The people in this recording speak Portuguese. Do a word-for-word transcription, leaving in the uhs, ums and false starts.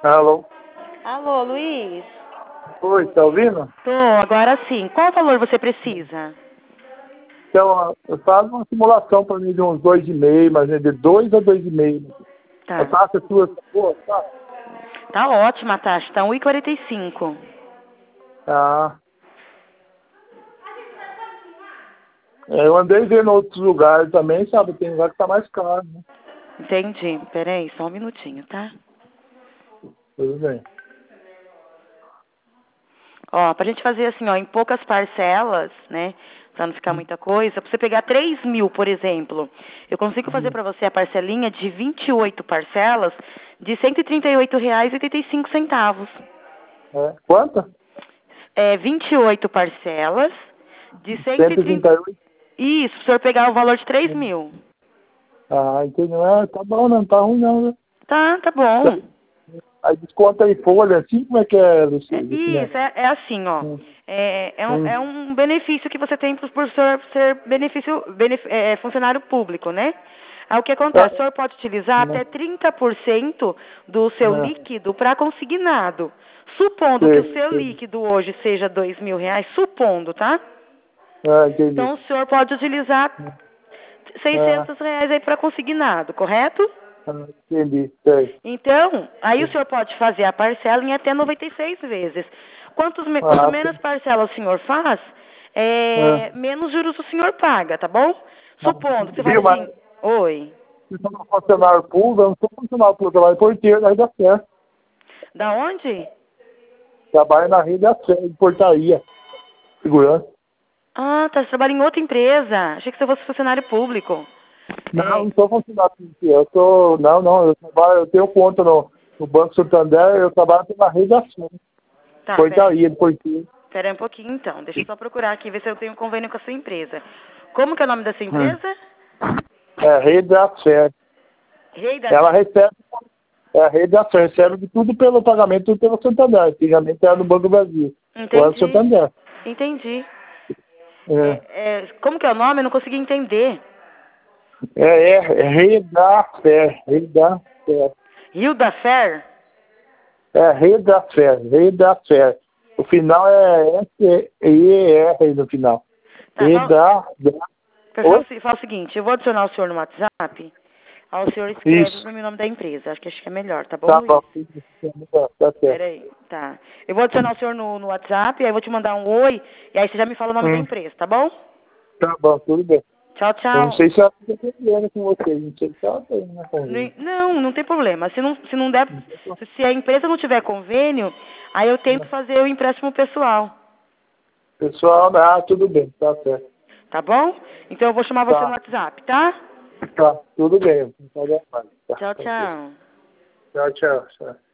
Alô? Alô, Luiz? Oi, tá ouvindo? Tô, agora sim. Qual valor você precisa? Então, eu faço uma simulação para mim de uns dois e meio, mas de dois a dois e meio. A Tá. taxa sua tá boa, tá? Tá ótima a taxa, tá um e quarenta e cinco. Ah. É, eu andei vendo outros lugares também, sabe? Tem lugar que tá mais caro, né? Entendi. Peraí, só um minutinho, tá? Tudo bem. Ó, pra gente fazer assim, ó, em poucas parcelas, né? Pra não ficar muita coisa, pra você pegar três mil, por exemplo, eu consigo fazer pra você a parcelinha de vinte e oito parcelas de cento e trinta e oito reais e oitenta e cinco centavos. É. Quanta? É, vinte e oito parcelas de cento e cento e trinta. trinta e oito? Isso, se o senhor pegar o valor de três mil. Ah, entendeu? É, tá bom, não tá ruim não, né? Tá, tá Tá. bom. Aí desconta aí folha, assim, como é que é, É, Luciano? isso, é, é assim, ó. Hum. É, é, um, Hum. é um benefício que você tem por, por ser, ser benefício, benef, é, funcionário público, né? Aí o que Tá. acontece? O senhor pode utilizar Né? até trinta por cento do seu Né? líquido para consignado. Supondo que o Sei, seu sei. líquido hoje seja dois mil reais, supondo, tá? Ah, entendi. Então o senhor pode utilizar Ah, seiscentos reais aí para consignado, correto? ah, entendi, sei. Então, aí o senhor pode fazer a parcela em até noventa e seis vezes. Quantos, me- quanto Ah, menos sim. parcela o senhor faz, Ah, é, menos juros o senhor paga, tá bom? ah, Supondo que você fala viu, mas assim, oi, se eu sou funcionário público, eu não sou funcionário público, eu trabalho porteiro, aí dá certo. da onde? Trabalho na rede da Sé, de portaria, segurança. Ah, tá, você trabalha em outra empresa. Achei que você fosse funcionário público. Não, É, não sou funcionário público, eu sou, não, não, eu trabalho, eu tenho conta no, no Banco Santander, eu trabalho na rede da Sé, tá, pera, portaria, de porteiro. pera aí um pouquinho então. Deixa eu só procurar aqui, ver se eu tenho um convênio com a sua empresa. Como que é o nome da sua Hum. empresa? É, rede da Sé. Rei da... Ela recebe, é a rede da Sé, recebe de tudo pelo pagamento, tudo pelo Santander. Antigamente era no Banco do Brasil, agora é o Entendi, Santander. entendi. É, É, é, como que é o nome? Eu não consegui entender. é, é, é rede da Sé, rede da Sé. Rio da Fer? É rede da Sé, rede da Sé. O final é S E R no final. Tá, Rede fala, da... da... pessoal, Oi? se- fala o seguinte, eu vou adicionar o senhor no WhatsApp, aí o senhor escreve Isso. para mim o nome da empresa. Acho que acho que é melhor, tá bom, Tá bom. Luiz? Tá certo. Peraí, tá. Eu vou adicionar o senhor no, no WhatsApp, aí eu vou te mandar um oi, e aí você já me fala o nome da Hum, empresa, tá bom? tá bom, tudo bem. Tchau, Eu não tchau. sei se ela tem problema com vocês, não sei se ela tem, né, convênio. Ne- Não, não tem problema. Se não, se não der, se se a empresa não tiver convênio, aí eu tento fazer o empréstimo pessoal, Pessoal, ah, tudo bem, tá certo. tá bom? Então eu vou chamar você no Tá, WhatsApp, tá? tá, tudo bem. Tá, Tchau, tranquilo. tchau. Tchau, tchau. Tchau.